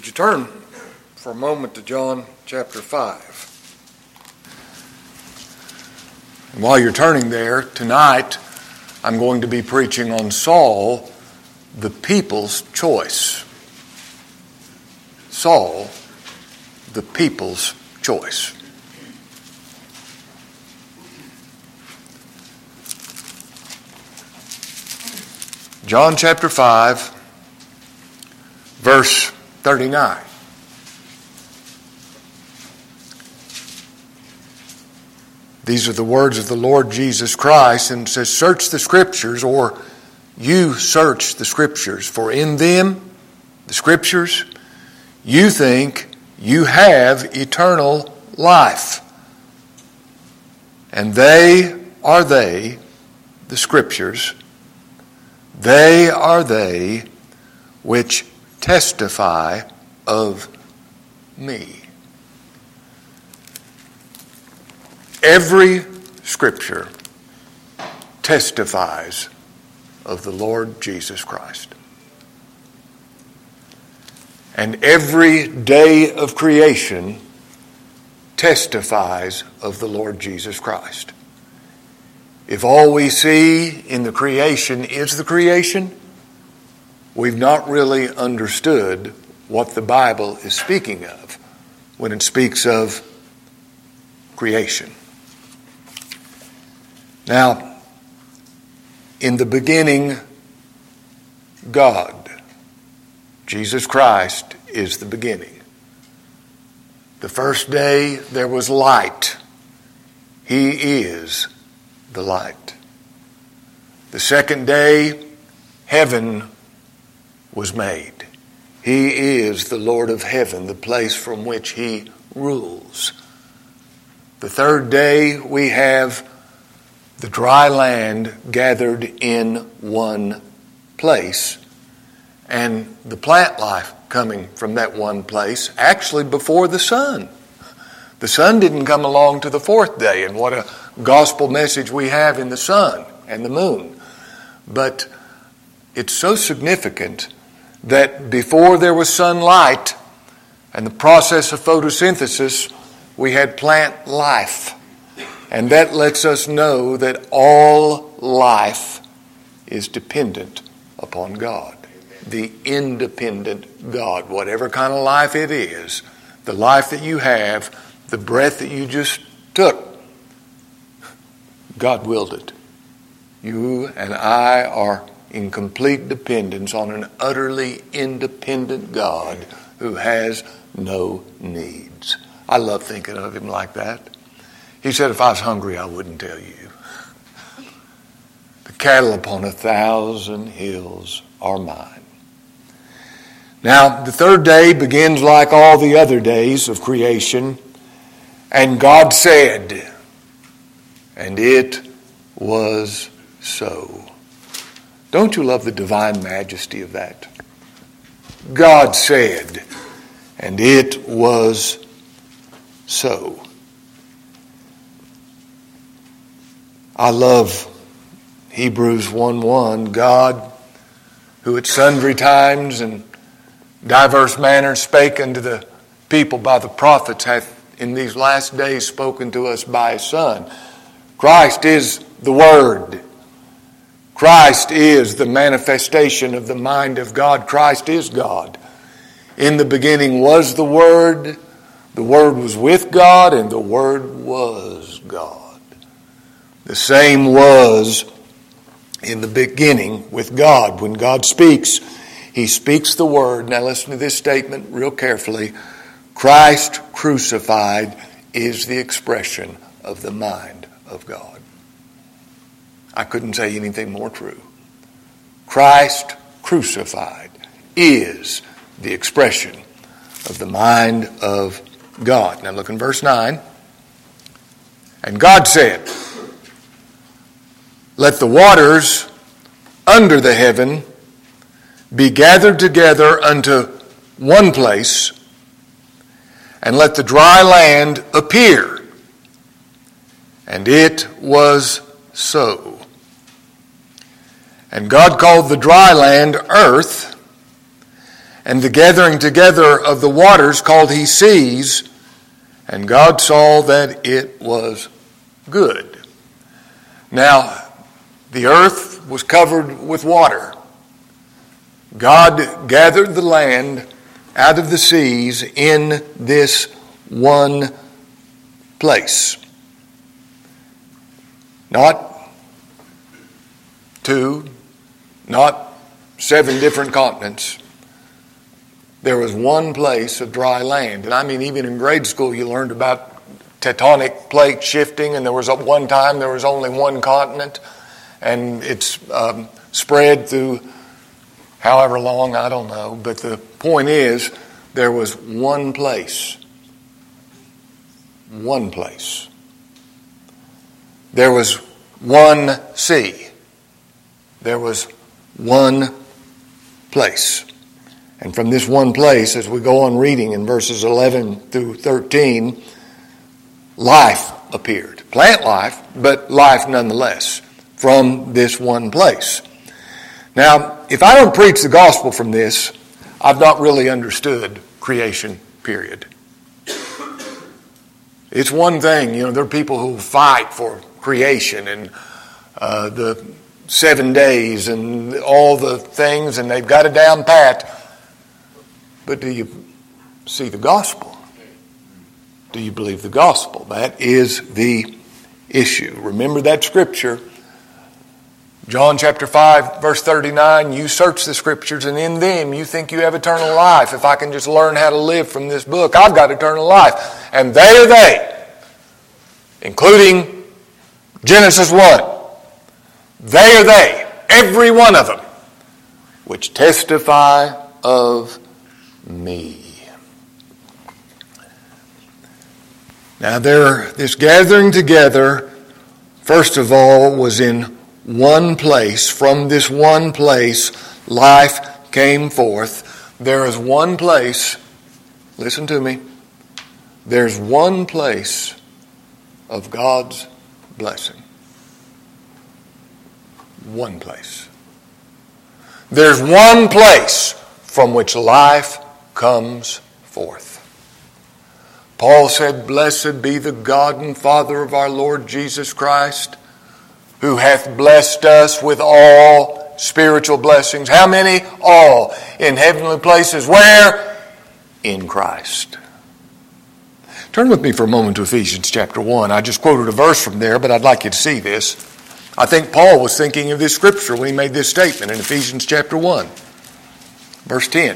Would you turn for a moment to John chapter 5? And while you're turning there, tonight I'm going to be preaching on Saul, the people's choice. Saul, the people's choice. John chapter 5, verse 39. These are the words of the Lord Jesus Christ, and it says, "Search the Scriptures," or you search the Scriptures, "for in them," the Scriptures, "you think you have eternal life. And they, the Scriptures, they are they which testify of me." Every Scripture testifies of the Lord Jesus Christ. And every day of creation testifies of the Lord Jesus Christ. If all we see in the creation is the creation, we've not really understood what the Bible is speaking of when it speaks of creation. Now, in the beginning, God, Jesus Christ, is the beginning. The first day there was light. He is the light. The second day, heaven was made. He is the Lord of heaven, the place from which He rules. The third day, we have the dry land gathered in one place, and the plant life coming from that one place, actually before the sun. The sun didn't come along to the fourth day, and what a gospel message we have in the sun and the moon. But it's so significant that before there was sunlight and the process of photosynthesis, we had plant life. And that lets us know that all life is dependent upon God. The independent God. Whatever kind of life it is, the life that you have, the breath that you just took, God willed it. You and I are in complete dependence on an utterly independent God who has no needs. I love thinking of Him like that. He said, if I was hungry, I wouldn't tell you. The cattle upon 1,000 hills are mine. Now, the third day begins like all the other days of creation. And God said, and it was so. Don't you love the divine majesty of that? God said, and it was so. I love Hebrews 1:1. God, who at sundry times and diverse manners spake unto the people by the prophets, hath in these last days spoken to us by His Son. Christ is the Word. Christ is the manifestation of the mind of God. Christ is God. In the beginning was the Word. The Word was with God, and the Word was God. The same was in the beginning with God. When God speaks, He speaks the Word. Now listen to this statement real carefully. Christ crucified is the expression of the mind of God. I couldn't say anything more true. Christ crucified is the expression of the mind of God. Now look in verse 9. And God said, let the waters under the heaven be gathered together unto one place, and let the dry land appear. And it was so. And God called the dry land earth, and the gathering together of the waters called he seas, and God saw that it was good. Now, the earth was covered with water. God gathered the land out of the seas in this one place. Not two, not 7 different continents. There was one place of dry land. And I mean, even in grade school you learned about tectonic plate shifting, and there was one time there was only one continent, and it's spread through however long, I don't know. But the point is, there was one place. One place. There was one sea. There was one place. And from this one place, as we go on reading in verses 11 through 13, life appeared. Plant life, but life nonetheless, from this one place. Now, if I don't preach the gospel from this, I've not really understood creation, period. It's one thing, there are people who fight for creation and the 7 days and all the things, and they've got it down pat. But do you see the gospel? Do you believe the gospel? That is the issue. Remember that scripture, John chapter 5, verse 39, you search the scriptures and in them you think you have eternal life. If I can just learn how to live from this book, I've got eternal life. And they are they, including Genesis 1. They are they, every one of them, which testify of me. Now this gathering together, first of all, was in one place. From this one place, life came forth. There is one place, listen to me, there's one place of God's blessing. One place. There's one place from which life comes forth. Paul said, "Blessed be the God and Father of our Lord Jesus Christ, who hath blessed us with all spiritual blessings." How many? All. In heavenly places. Where? In Christ. Turn with me for a moment to Ephesians chapter 1. I just quoted a verse from there, but I'd like you to see this. I think Paul was thinking of this scripture when he made this statement in Ephesians chapter 1, verse 10.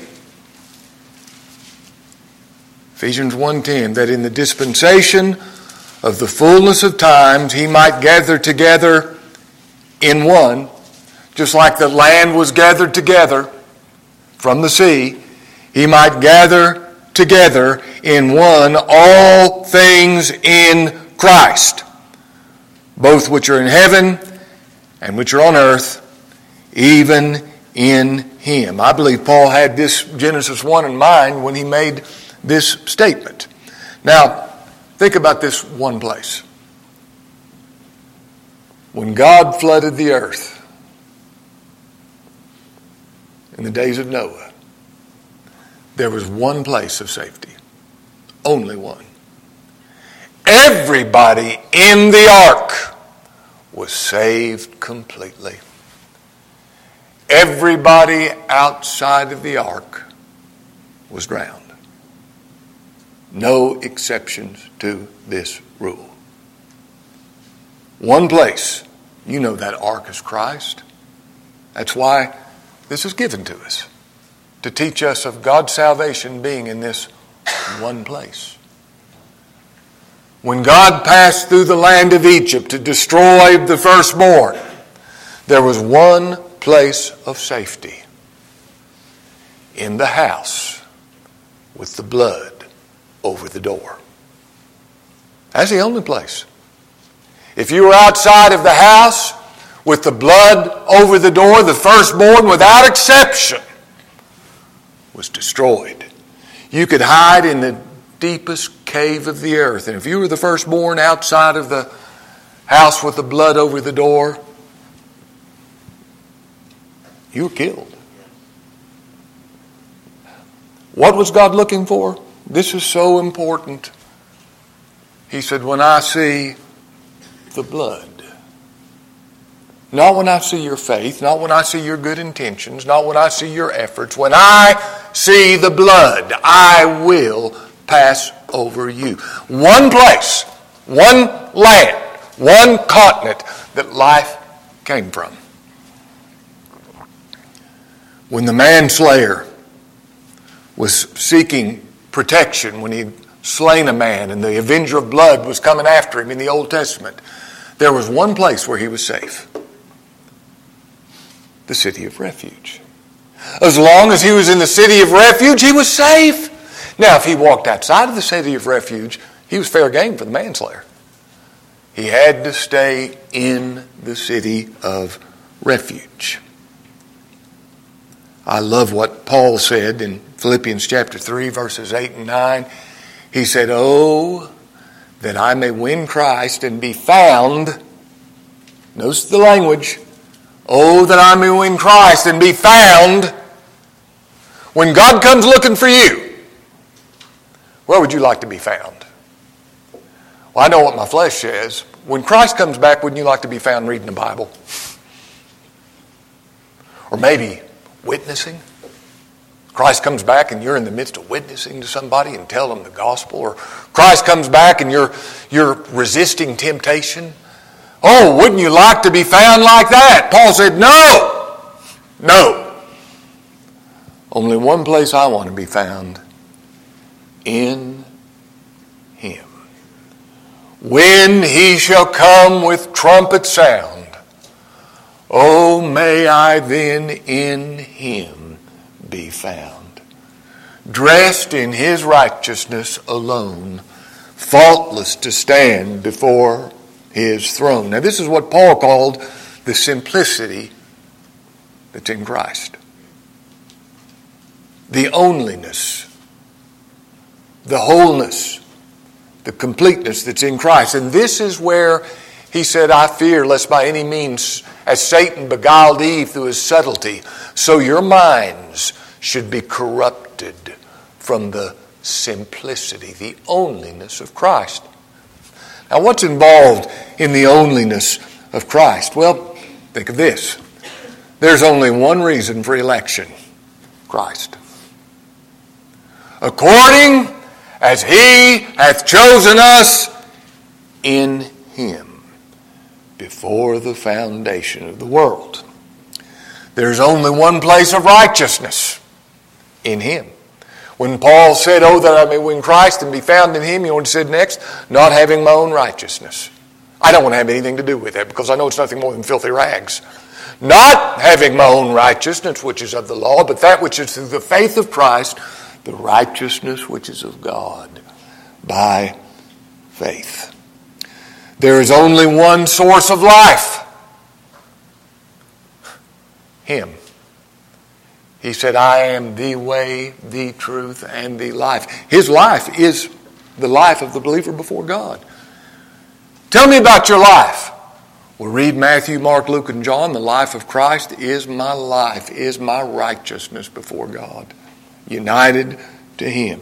Ephesians 1:10, that in the dispensation of the fullness of times he might gather together in one, just like the land was gathered together from the sea, he might gather together in one all things in Christ, both which are in heaven and which are on earth, even in him. I believe Paul had this Genesis 1 in mind when he made this statement. Now, think about this one place. When God flooded the earth in the days of Noah, there was one place of safety. Only one. Everybody in the ark was saved completely. Everybody outside of the ark was drowned. No exceptions to this rule. One place. You know that ark is Christ. That's why this is given to us, to teach us of God's salvation being in this one place. When God passed through the land of Egypt to destroy the firstborn, there was one place of safety. In the house with the blood over the door. That's the only place. If you were outside of the house with the blood over the door, the firstborn, without exception, was destroyed. You could hide in the deepest cave of the earth. And if you were the firstborn outside of the house with the blood over the door, you were killed. What was God looking for? This is so important. He said, when I see the blood. Not when I see your faith, not when I see your good intentions, not when I see your efforts. When I see the blood, I will pass over you. One place, one land, one continent that life came from. When the manslayer was seeking protection, when he'd slain a man and the avenger of blood was coming after him in the Old Testament, there was one place where he was safe. The city of refuge. As long as he was in the city of refuge, he was safe. Now, if he walked outside of the city of refuge, he was fair game for the manslayer. He had to stay in the city of refuge. I love what Paul said in Philippians chapter 3, verses 8 and 9. He said, "Oh, that I may win Christ and be found," notice the language, "oh, that I may win Christ and be found." When God comes looking for you, where would you like to be found? Well, I know what my flesh says. When Christ comes back, wouldn't you like to be found reading the Bible? Or maybe witnessing? Christ comes back and you're in the midst of witnessing to somebody and tell them the gospel. Or Christ comes back and you're resisting temptation. Oh, wouldn't you like to be found like that? Paul said, no. Only one place I want to be found. In Him. When He shall come with trumpet sound, oh, may I then in Him be found, dressed in His righteousness alone, faultless to stand before His throne. Now, this is what Paul called the simplicity that's in Christ. The onlyness, the wholeness, the completeness that's in Christ. And this is where he said, "I fear lest by any means, as Satan beguiled Eve through his subtlety, so your minds should be corrupted from the simplicity, the onlyness of Christ." Now, what's involved in the onlyness of Christ? Well, think of this. There's only one reason for election: Christ. According as He hath chosen us in Him before the foundation of the world. There's only one place of righteousness: in Him. When Paul said, "Oh, that I may win Christ and be found in Him," you know what he said next? "Not having my own righteousness." I don't want to have anything to do with that because I know it's nothing more than filthy rags. "Not having my own righteousness, which is of the law, but that which is through the faith of Christ, the righteousness which is of God by faith." There is only one source of life: Him. He said, "I am the way, the truth, and the life." His life is the life of the believer before God. Tell me about your life. Well, read Matthew, Mark, Luke, and John. The life of Christ is my life, is my righteousness before God, united to Him.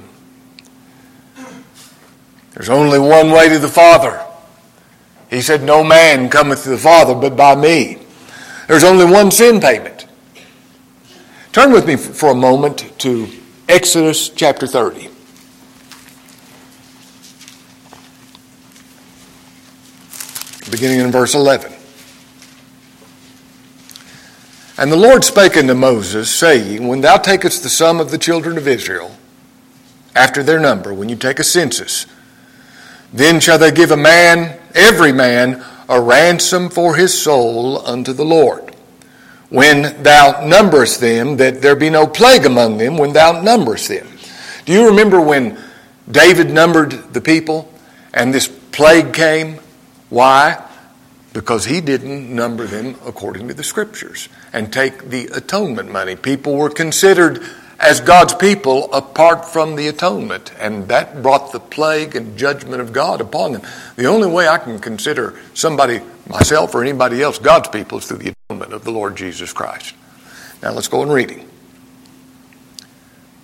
There's only one way to the Father. He said, "No man cometh to the Father but by me." There's only one sin payment. Turn with me for a moment to Exodus chapter 30. Beginning in verse 11. "And the Lord spake unto Moses, saying, When thou takest the sum of the children of Israel, after their number, when you take a census, then shall they give every man, a ransom for his soul unto the Lord. When thou numberest them, that there be no plague among them when thou numberest them." Do you remember when David numbered the people and this plague came? Why? Because he didn't number them according to the Scriptures and take the atonement money. People were considered as God's people apart from the atonement, and that brought the plague and judgment of God upon them. The only way I can consider somebody, myself or anybody else, God's people is through the atonement of the Lord Jesus Christ. Now let's go on reading.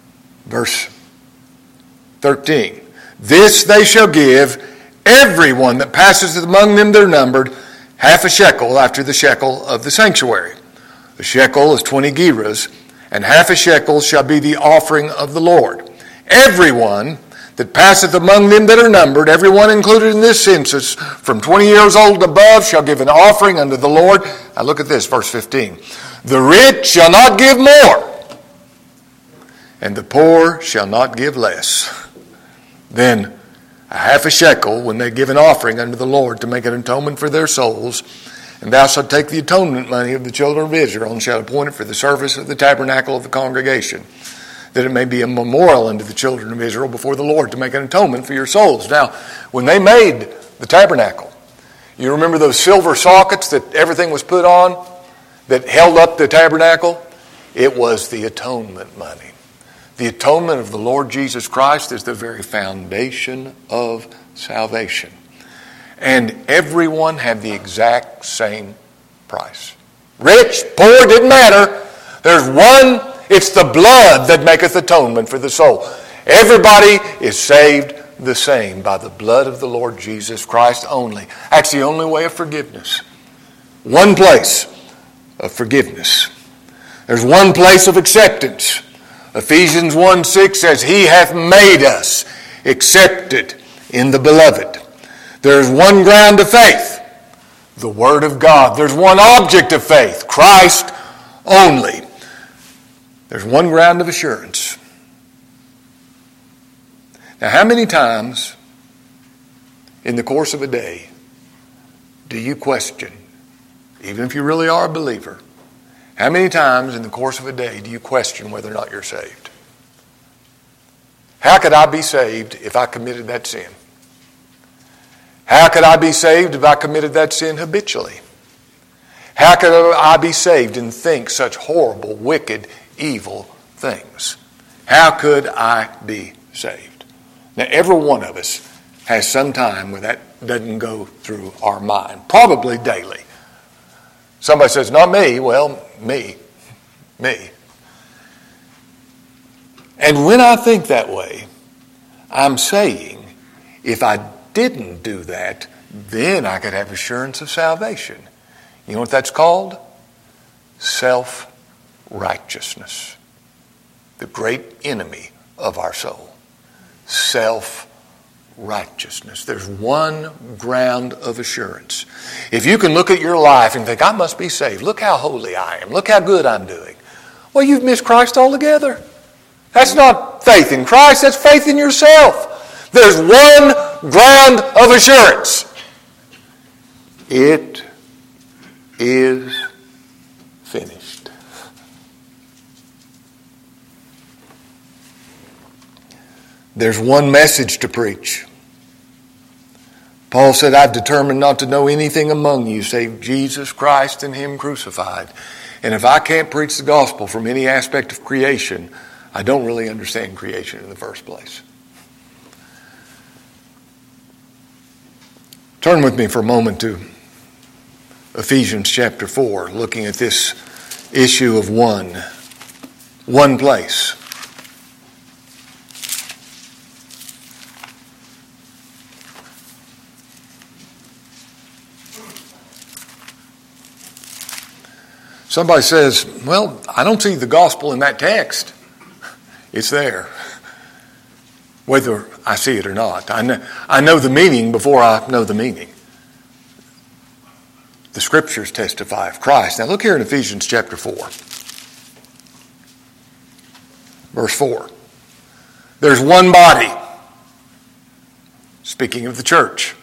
Verse 13. This they shall give everyone that passeth among them that are numbered, half a shekel after the shekel of the sanctuary. A shekel is 20 gerahs, and half a shekel shall be the offering of the Lord. Everyone that passeth among them that are numbered, everyone included in this census, from 20 years old and above, shall give an offering unto the Lord. Now look at this, verse 15. The rich shall not give more, and the poor shall not give less than a half a shekel when they give an offering unto the Lord to make an atonement for their souls. And thou shalt take the atonement money of the children of Israel, and shalt appoint it for the service of the tabernacle of the congregation, that it may be a memorial unto the children of Israel before the Lord, to make an atonement for your souls. Now, when they made the tabernacle, you remember those silver sockets that everything was put on that held up the tabernacle? It was the atonement money. The atonement of the Lord Jesus Christ is the very foundation of salvation. And everyone had the exact same price. Rich, poor, didn't matter. There's one, it's the blood that maketh atonement for the soul. Everybody is saved the same by the blood of the Lord Jesus Christ only. That's the only way of forgiveness. One place of forgiveness. There's one place of acceptance. Ephesians 1:6 says, He hath made us accepted in the beloved. There's one ground of faith, the Word of God. There's one object of faith, Christ only. There's one ground of assurance. Now, how many times in the course of a day do you question, even if you really are a believer, how many times in the course of a day do you question whether or not you're saved? How could I be saved if I committed that sin? How could I be saved if I committed that sin habitually? How could I be saved and think such horrible, wicked, evil things? How could I be saved? Now, every one of us has some time where that doesn't go through our mind, probably daily. Somebody says, not me. Well, me. And when I think that way, I'm saying, if I didn't do that, then I could have assurance of salvation. You know what that's called? Self-righteousness. The great enemy of our soul. Self-righteousness. There's one ground of assurance. If you can look at your life and think, I must be saved. Look how holy I am. Look how good I'm doing. Well, you've missed Christ altogether. That's not faith in Christ. That's faith in yourself. There's one ground of assurance. It is finished. There's one message to preach. Paul said, I've determined not to know anything among you save Jesus Christ and Him crucified. And if I can't preach the gospel from any aspect of creation, I don't really understand creation in the first place. Turn with me for a moment to Ephesians chapter 4, looking at this issue of one place. Somebody says, well, I don't see the gospel in that text. It's there, whether I see it or not. I know the meaning before I know the meaning. The Scriptures testify of Christ. Now look here in Ephesians chapter 4. Verse 4. There's one body. Speaking of the church.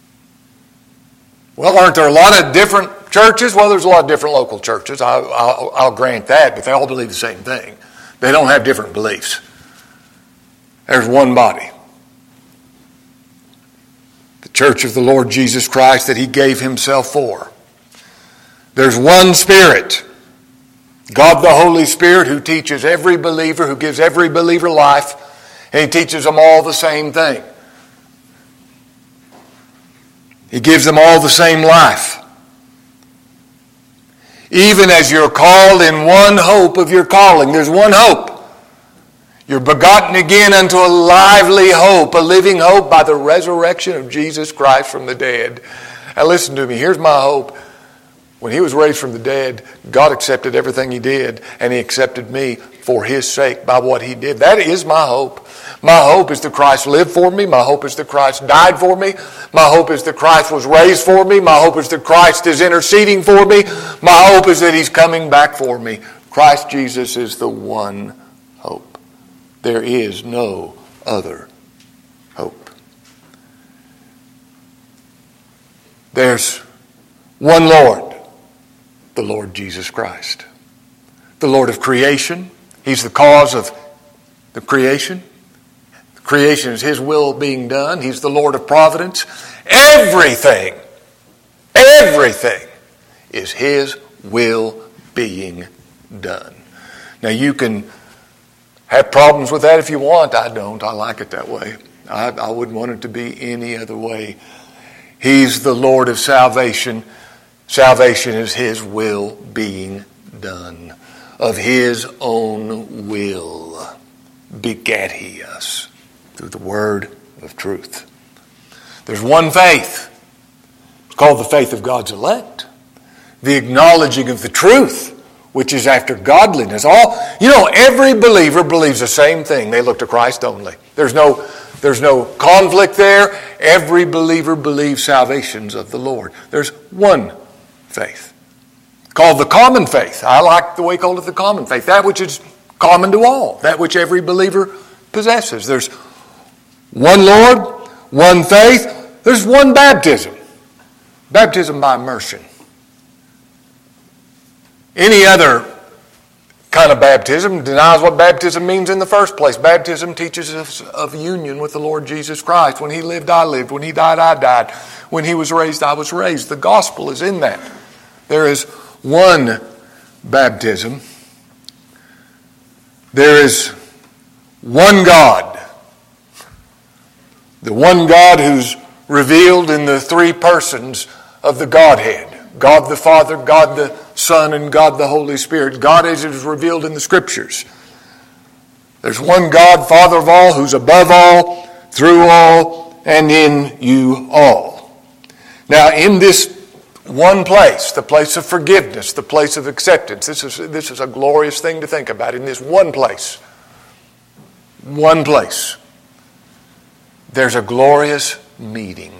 Well, aren't there a lot of different churches? Well, there's a lot of different local churches. I'll grant that, but they all believe the same thing. They don't have different beliefs. There's one body. The church of the Lord Jesus Christ that He gave Himself for. There's one Spirit. God the Holy Spirit, who teaches every believer, who gives every believer life, and He teaches them all the same thing. He gives them all the same life. Even as you're called in one hope of your calling. There's one hope. You're begotten again unto a lively hope, a living hope by the resurrection of Jesus Christ from the dead. Now listen to me, here's my hope. When he was raised from the dead, God accepted everything he did, and he accepted me for his sake by what he did. That is my hope. My hope is that Christ lived for me. My hope is that Christ died for me. My hope is that Christ was raised for me. My hope is that Christ is interceding for me. My hope is that he's coming back for me. Christ Jesus is the one hope. There is no other hope. There's one Lord, the Lord Jesus Christ. The Lord of creation. He's the cause of the creation. The creation is his will being done. He's the Lord of providence. Everything is his will being done. Now you can have problems with that if you want. I don't. I like it that way. I wouldn't want it to be any other way. He's the Lord of salvation. Salvation is his will being done. Of his own will begat he us through the word of truth. There's one faith. It's called the faith of God's elect. The acknowledging of the truth, which is after godliness. Every believer believes the same thing. They look to Christ only. There's no conflict there. Every believer believes salvations of the Lord. There's one faith, called the common faith. I like the way he called it the common faith. That which is common to all. That which every believer possesses. There's one Lord, one faith. There's one baptism. Baptism by immersion. Any other kind of baptism denies what baptism means in the first place. Baptism teaches us of union with the Lord Jesus Christ. When he lived, I lived. When he died, I died. When he was raised, I was raised. The gospel is in that. There is one baptism. There is one God. The one God who's revealed in the three persons of the Godhead. God the Father, God the Son, and God the Holy Spirit. God as it is revealed in the Scriptures. There's one God, Father of all, who's above all, through all, and in you all. Now, in this one place, the place of forgiveness, the place of acceptance, this is a glorious thing to think about. In this one place, there's a glorious meeting.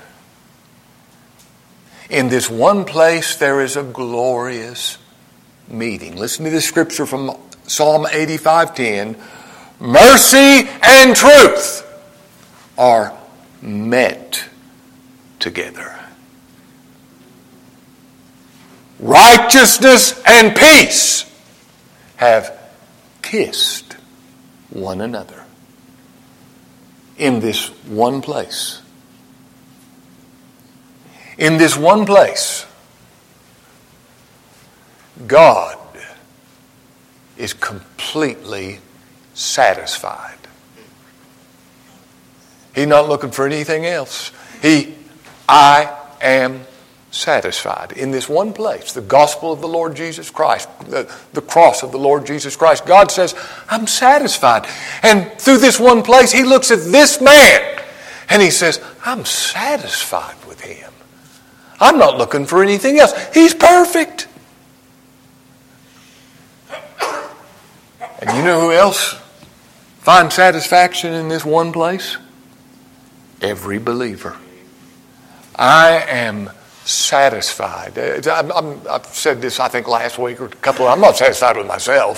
In this one place, there is a glorious meeting. Listen to this scripture from Psalm 85:10. Mercy and truth are met together. Righteousness and peace have kissed one another. In this one place. In this one place, God is completely satisfied. He's not looking for anything else. I am satisfied. In this one place, the gospel of the Lord Jesus Christ, the cross of the Lord Jesus Christ, God says, I'm satisfied. And through this one place, he looks at this man and he says, I'm satisfied with him. I'm not looking for anything else. He's perfect. And you know who else finds satisfaction in this one place? Every believer. I am satisfied. I've said this, I think, last week or a couple. I'm not satisfied with myself.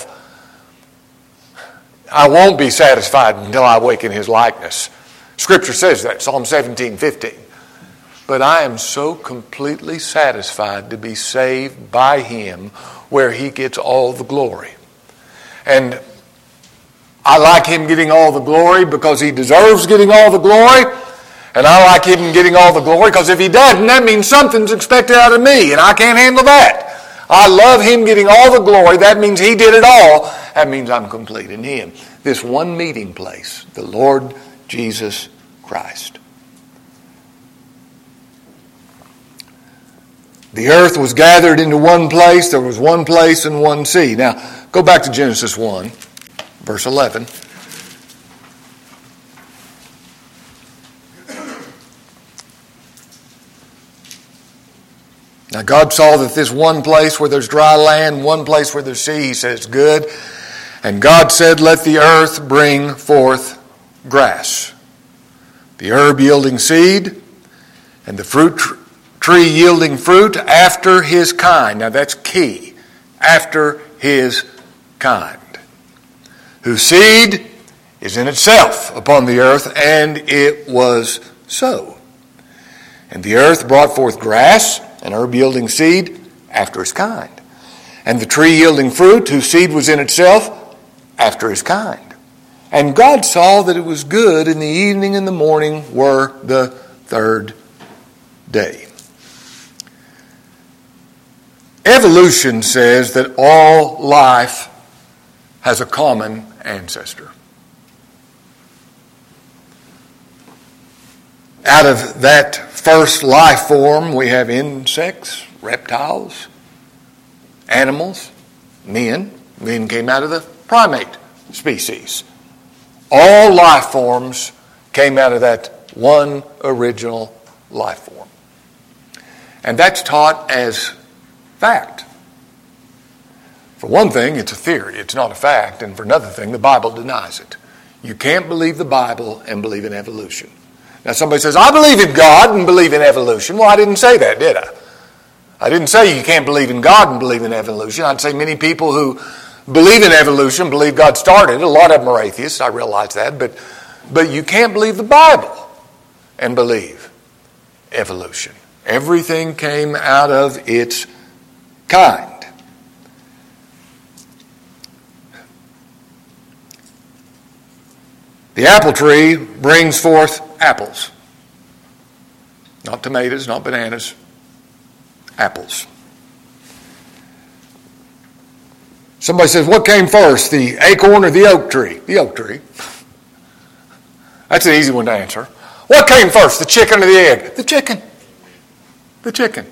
I won't be satisfied until I awaken his likeness. Scripture says that, Psalm 17:15. But I am so completely satisfied to be saved by him where he gets all the glory. And I like him getting all the glory because he deserves getting all the glory. And I like him getting all the glory because if he doesn't, that means something's expected out of me, and I can't handle that. I love him getting all the glory. That means he did it all. That means I'm complete in him. This one meeting place, the Lord Jesus Christ. The earth was gathered into one place. There was one place and one sea. Now, go back to Genesis 1, verse 11. Now God saw that this one place where there's dry land, one place where there's sea, he says, good. And God said, let the earth bring forth grass, the herb yielding seed, and the fruit tree yielding fruit after his kind. Now that's key. After his kind. Whose seed is in itself upon the earth, and it was so. And the earth brought forth grass, and herb yielding seed after his kind. And the tree yielding fruit, whose seed was in itself after his kind. And God saw that it was good, and the evening and the morning were the third day. Evolution says that all life has a common ancestor. Out of that first life form, we have insects, reptiles, animals, men. Men came out of the primate species. All life forms came out of that one original life form. And that's taught as fact. For one thing, it's a theory. It's not a fact. And for another thing, the Bible denies it. You can't believe the Bible and believe in evolution. Now somebody says, I believe in God and believe in evolution. Well, I didn't say that, did I? I didn't say you can't believe in God and believe in evolution. I'd say many people who believe in evolution believe God started. A lot of them are atheists. I realize that. But you can't believe the Bible and believe evolution. Everything came out of its kind. The apple tree brings forth apples. Not tomatoes, not bananas. Apples. Somebody says, what came first, the acorn or the oak tree? The oak tree. That's an easy one to answer. What came first, the chicken or the egg? The chicken. The chicken.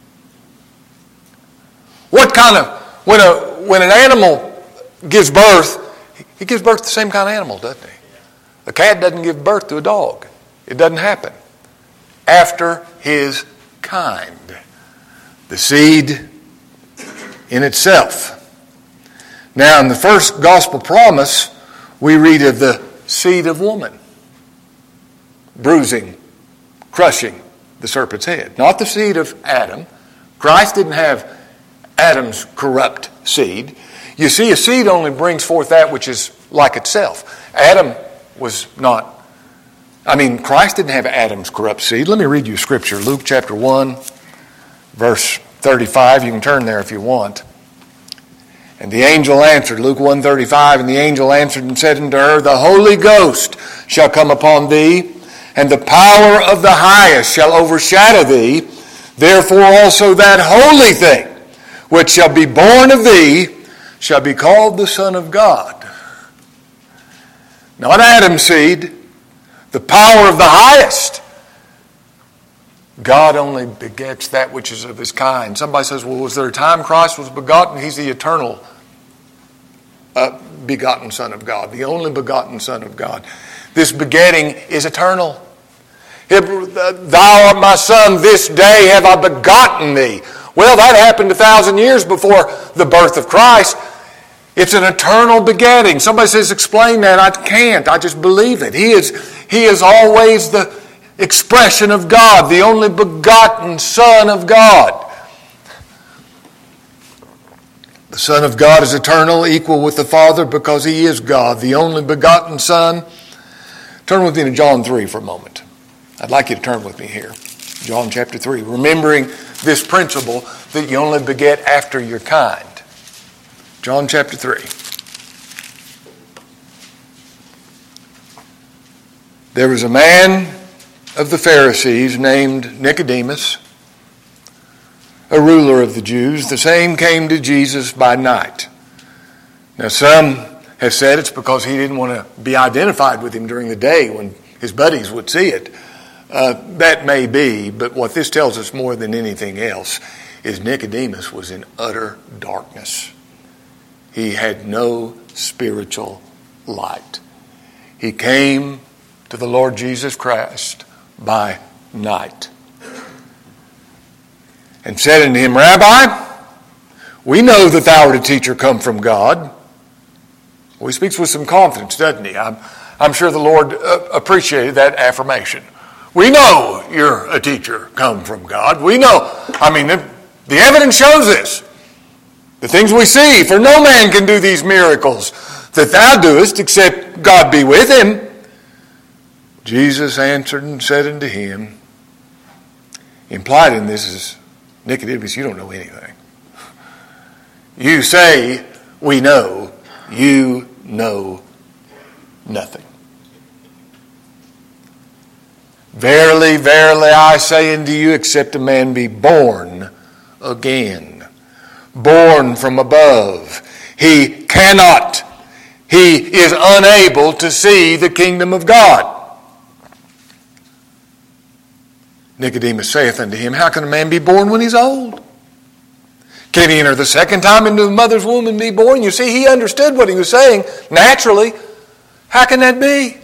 What kind of, when an animal gives birth, he gives birth to the same kind of animal, doesn't he? A cat doesn't give birth to a dog. It doesn't happen. After his kind. The seed in itself. Now, in the first gospel promise, we read of the seed of woman. Bruising, crushing the serpent's head. Not the seed of Adam. Christ didn't have Adam's corrupt seed. You see, a seed only brings forth that which is like itself. Adam was not, Christ didn't have Adam's corrupt seed. Let me read you scripture. Luke chapter 1, verse 35. You can turn there if you want. And the angel answered, Luke 1:35, and the angel answered and said unto her, the Holy Ghost shall come upon thee, and the power of the highest shall overshadow thee. Therefore also that holy thing which shall be born of thee shall be called the Son of God. Not Adam's seed, the power of the highest. God only begets that which is of his kind. Somebody says, well, was there a time Christ was begotten? He's the eternal begotten Son of God, the only begotten Son of God. This begetting is eternal. Thou art my son, this day have I begotten thee. Well, that happened 1,000 years before the birth of Christ. It's an eternal begetting. Somebody says, explain that. I can't. I just believe it. He is always the expression of God, the only begotten Son of God. The Son of God is eternal, equal with the Father, because he is God, the only begotten Son. Turn with me to John 3 for a moment. I'd like you to turn with me here. John chapter 3. Remembering this principle that you only beget after your kind. John chapter 3. There was a man of the Pharisees named Nicodemus, a ruler of the Jews. The same came to Jesus by night. Now some have said it's because he didn't want to be identified with him during the day when his buddies would see it. That may be, but what this tells us more than anything else is Nicodemus was in utter darkness. He had no spiritual light. He came to the Lord Jesus Christ by night. and said unto him, Rabbi, we know that thou art a teacher come from God. Well, he speaks with some confidence, doesn't he? I'm sure the Lord appreciated that affirmation. We know you're a teacher come from God. We know. I mean, the evidence shows this. The things we see, for no man can do these miracles that thou doest, except God be with him. Jesus answered and said unto him, implied in this is, Nicodemus, you don't know anything. You say, we know. You know nothing. Verily, verily, I say unto you, except a man be born again, born from above, he cannot, he is unable to see the kingdom of God. Nicodemus saith unto him, how can a man be born when he's old? Can he enter the second time into the mother's womb and be born? You see, he understood what he was saying naturally. How can that be?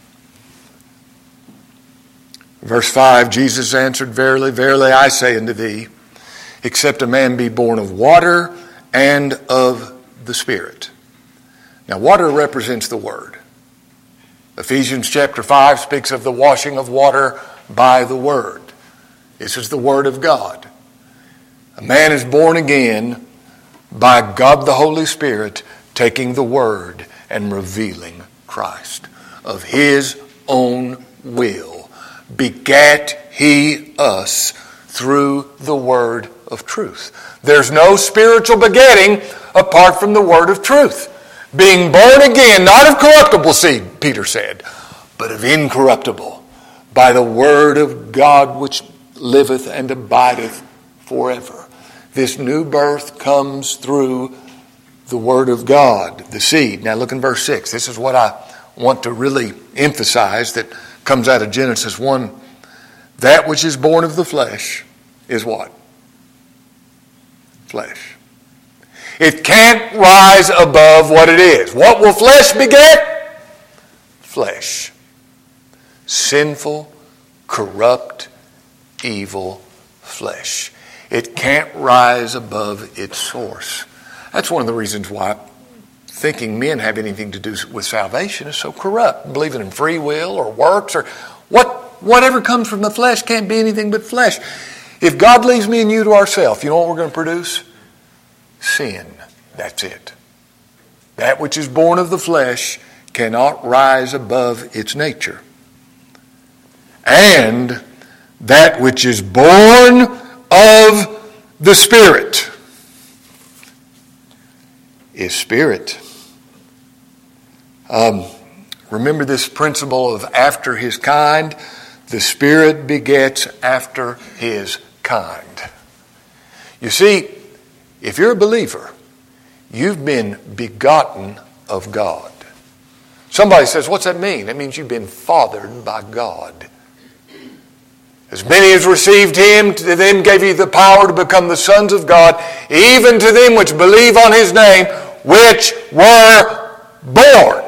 Verse 5, Jesus answered, verily, verily, I say unto thee, except a man be born of water and of the Spirit. Now, water represents the Word. Ephesians chapter 5 speaks of the washing of water by the Word. This is the Word of God. A man is born again by God the Holy Spirit taking the Word and revealing Christ. Of His own will begat He us through the Word of truth. There's no spiritual begetting apart from the Word of truth. Being born again, not of corruptible seed, Peter said, but of incorruptible, by the Word of God which liveth and abideth forever. This new birth comes through the Word of God, the seed. Now look in verse 6. This is what I want to really emphasize that comes out of Genesis 1. That which is born of the flesh is what? Flesh. It can't rise above what it is. What will flesh beget? Flesh. Sinful, corrupt, evil flesh. It can't rise above its source. That's one of the reasons why thinking men have anything to do with salvation is so corrupt. Believing in free will or works or whatever comes from the flesh can't be anything but flesh. If God leaves me and you to ourselves, you know what we're going to produce? Sin. That's it. That which is born of the flesh cannot rise above its nature. And that which is born of the Spirit is spirit. Remember this principle of after his kind. The Spirit begets after his kind. You see, if you're a believer, you've been begotten of God. Somebody says, what's that mean? That means you've been fathered by God. As many as received him, to them gave he the power to become the sons of God, even to them which believe on his name, which were born.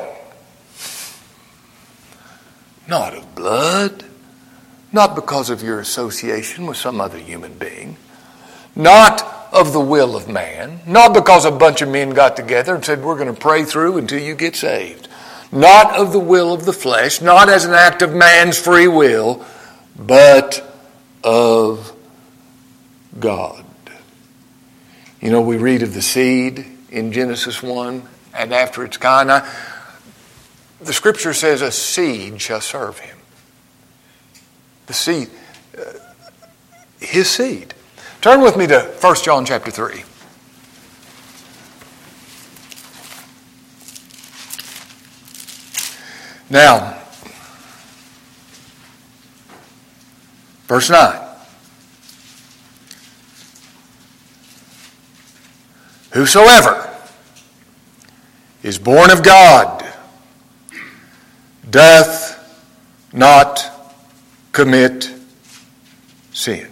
Not of blood, not because of your association with some other human being, not of the will of man, not because a bunch of men got together and said, we're going to pray through until you get saved. Not of the will of the flesh, not as an act of man's free will, but of God. You know, we read of the seed in Genesis 1, and after its kind. The Scripture says a seed shall serve him. The seed, his seed. Turn with me to 1 John chapter 3. Now, verse 9. Whosoever is born of God doth not commit sin.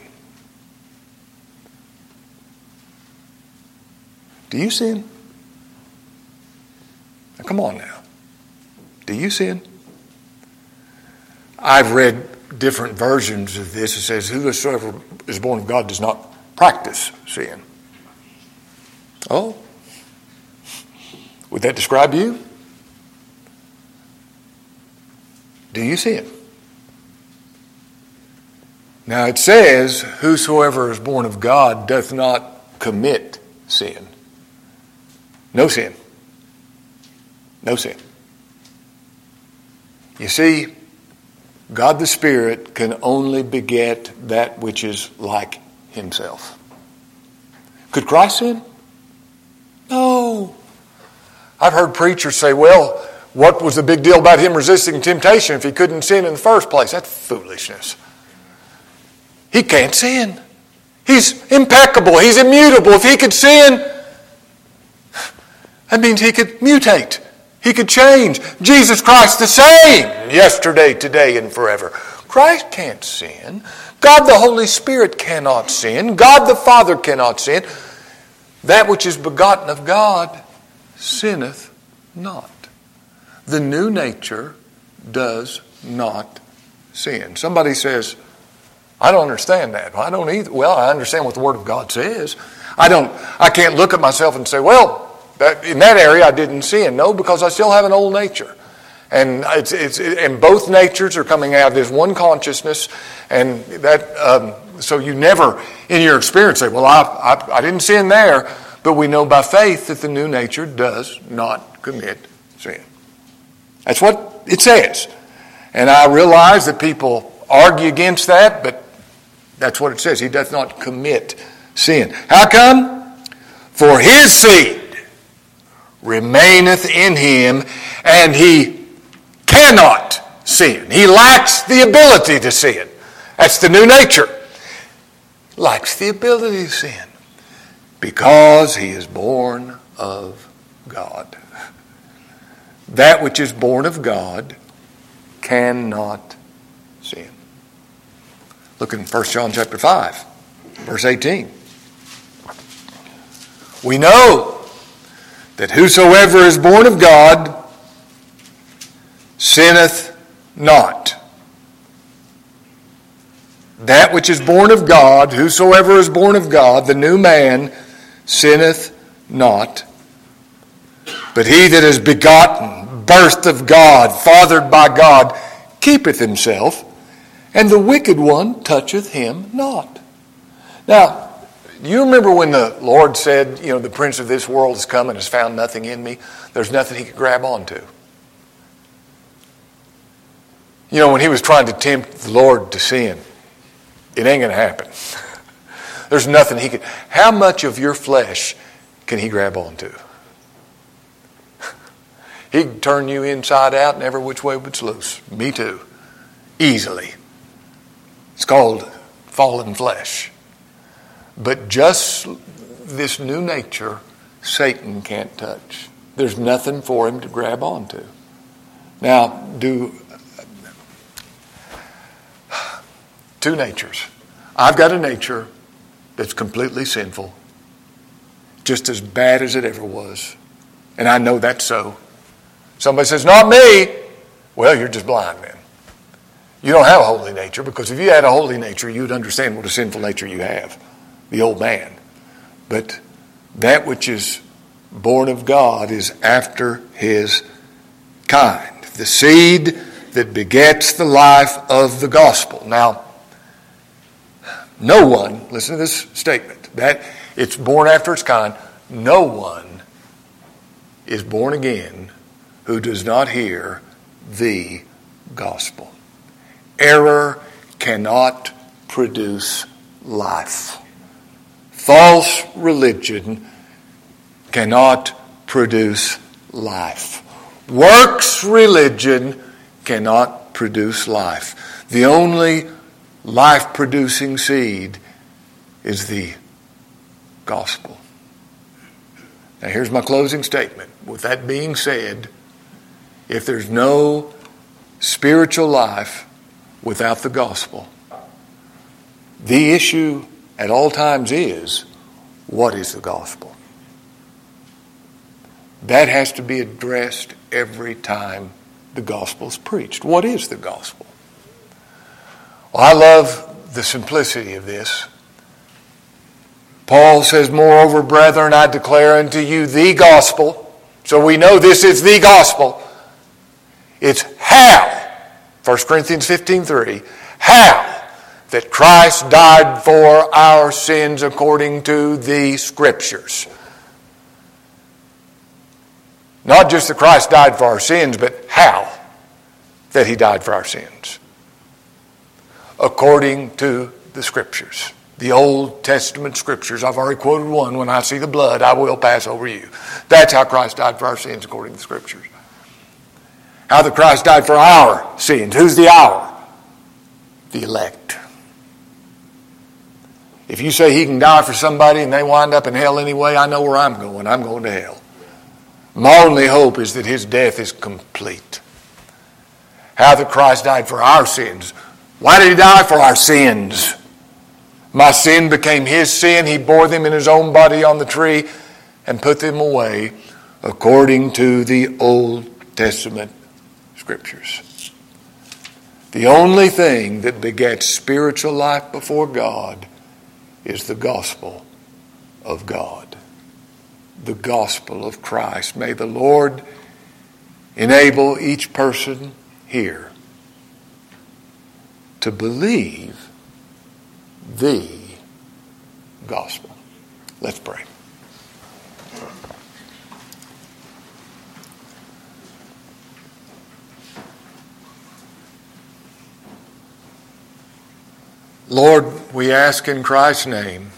Do you sin? Now, come on now. Do you sin? I've read different versions of this. It says, whosoever is born of God does not practice sin. Oh, would that describe you? Do you sin? Now it says, whosoever is born of God doth not commit sin. No sin. No sin. You see, God the Spirit can only beget that which is like himself. Could Christ sin? No. I've heard preachers say, well, what was the big deal about him resisting temptation if he couldn't sin in the first place? That's foolishness. He can't sin. He's impeccable. He's immutable. If he could sin, that means he could mutate. He could change. Jesus Christ the same yesterday, today, and forever. Christ can't sin. God the Holy Spirit cannot sin. God the Father cannot sin. That which is begotten of God sinneth not. The new nature does not sin. Somebody says, I don't understand that. I don't either. Well, I understand what the Word of God says. I can't look at myself and say, well, in that area I didn't sin. No, because I still have an old nature. And and both natures are coming out as one consciousness. And that so you never, in your experience, say, well, I didn't sin there. But we know by faith that the new nature does not commit sin. That's what it says. And I realize that people argue against that, but that's what it says. He doth not commit sin. How come? For his seed remaineth in him, and he cannot sin. He lacks the ability to sin. That's the new nature. Lacks the ability to sin. Because he is born of God. That which is born of God cannot sin. Look in 1 John chapter 5, verse 18. We know that whosoever is born of God sinneth not. That which is born of God, whosoever is born of God, the new man, sinneth not. But he that is begotten, birthed of God, fathered by God, keepeth himself, and the wicked one toucheth him not. Now, you remember when the Lord said, the prince of this world has come and has found nothing in me? There's nothing he could grab onto. When he was trying to tempt the Lord to sin, it ain't going to happen. There's nothing he could. How much of your flesh can he grab onto? He can turn you inside out and every which way it's loose. Me too. Easily. It's called fallen flesh. But just this new nature, Satan can't touch. There's nothing for him to grab onto. Now, two natures. I've got a nature that's completely sinful, just as bad as it ever was. And I know that's so. Somebody says, not me. Well, you're just blind then. You don't have a holy nature, because if you had a holy nature, you'd understand what a sinful nature you have, the old man. But that which is born of God is after his kind. The seed that begets the life of the gospel. Now, no one, listen to this statement, that it's born after its kind. No one is born again who does not hear the gospel. Error cannot produce life. False religion cannot produce life. Works religion cannot produce life. The only life-producing seed is the gospel. Now here's my closing statement. With that being said, if there's no spiritual life without the gospel, the issue at all times is, what is the gospel? That has to be addressed every time the gospel is preached. What is the gospel? Well, I love the simplicity of this. Paul says, moreover, brethren, I declare unto you the gospel. So we know this is the gospel. It's how, 1 Corinthians 15:3, how that Christ died for our sins according to the Scriptures. Not just that Christ died for our sins, but how that He died for our sins. According to the Scriptures. The Old Testament Scriptures. I've already quoted one. When I see the blood, I will pass over you. That's how Christ died for our sins according to the Scriptures. How that Christ died for our sins. Who's the our? The elect. If you say He can die for somebody and they wind up in hell anyway, I know where I'm going. I'm going to hell. My only hope is that His death is complete. How that Christ died for our sins. Why did He die? For our sins. My sin became His sin. He bore them in His own body on the tree and put them away according to the Old Testament Scriptures. The only thing that begets spiritual life before God is the gospel of God. The gospel of Christ. May the Lord enable each person here to believe the gospel. Let's pray. Lord, we ask in Christ's name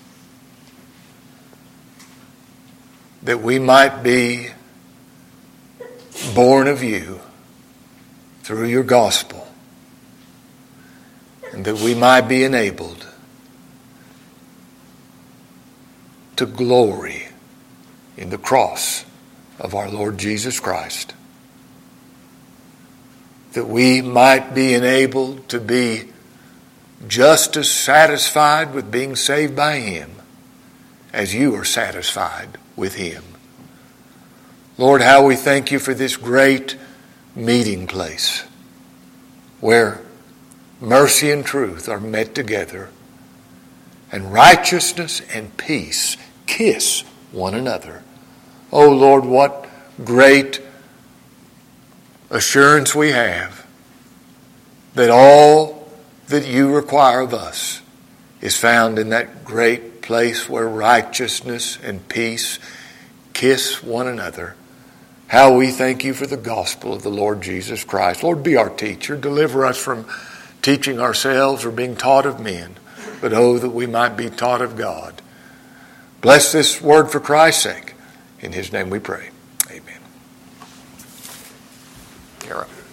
that we might be born of You through Your gospel, and that we might be enabled to glory in the cross of our Lord Jesus Christ. That we might be enabled to be just as satisfied with being saved by Him as You are satisfied with Him. Lord, how we thank You for this great meeting place where mercy and truth are met together and righteousness and peace kiss one another. Oh Lord, what great assurance we have that all that You require of us is found in that great place where righteousness and peace kiss one another. How we thank You for the gospel of the Lord Jesus Christ. Lord, be our teacher. Deliver us from teaching ourselves or being taught of men, but oh, that we might be taught of God. Bless this word for Christ's sake. In His name we pray. Amen. Kara.